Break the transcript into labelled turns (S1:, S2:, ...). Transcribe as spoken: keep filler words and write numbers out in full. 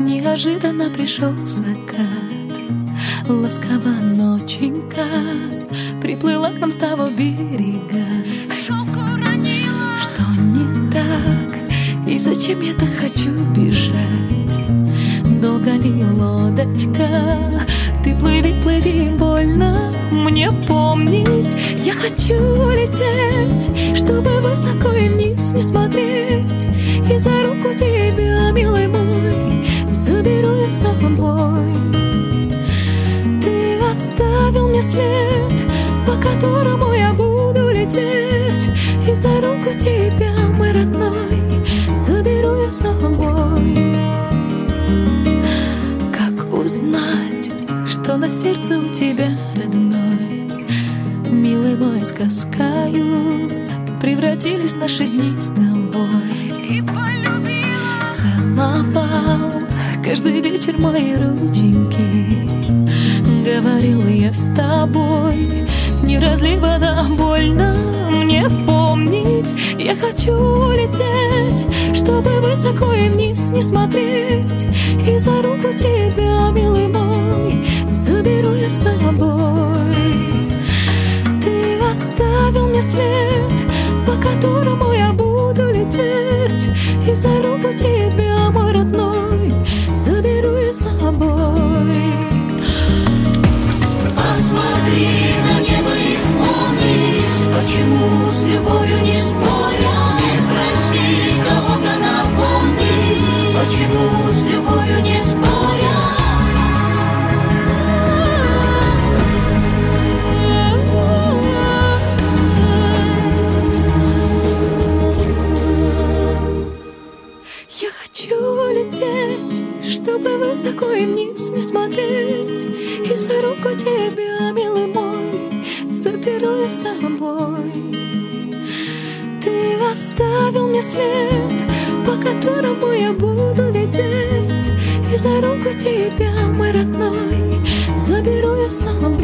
S1: Неожиданно пришел закат, ласково ноченька приплыла к нам с того берега.
S2: Шелк уронила.
S1: Что не так, и зачем я так хочу бежать? Долго ли лодочка? Ты плыви, плыви, больно мне помнить. Я хочу лететь, чтобы высоко и вниз не смотреть. И за руку тебя, милый мой, заберу я с собой. Ты оставил мне след, по которому я буду лететь. И за руку тебя, мой родной, заберу я с собой. Как узнать, что на сердце у тебя, родной? Милый мой, с тоскою превратились наши дни с тобой.
S2: И полюбила.
S1: Целовал каждый вечер мои рученьки. Говорил я с тобой, не разлей вода, больно мне помнить. Я хочу лететь, чтобы высоко и вниз не смотреть. И за руку тебя, милый мой, заберу я с собой. Ты оставил мне след, по которому я буду лететь. И за руку тебя, мой родной, заберу я с собой.
S2: Посмотри на небо и вспомни, почему с любовью не споря. Не проси кого-то напомнить, почему с любовью не споря.
S1: Я хочу лететь, чтобы высоко и вниз не смотреть. И за руку тебя, милый мой, заберу я с собой. Ты оставил мне след, по которому я буду лететь. И за руку тебя, мой родной, заберу я с собой.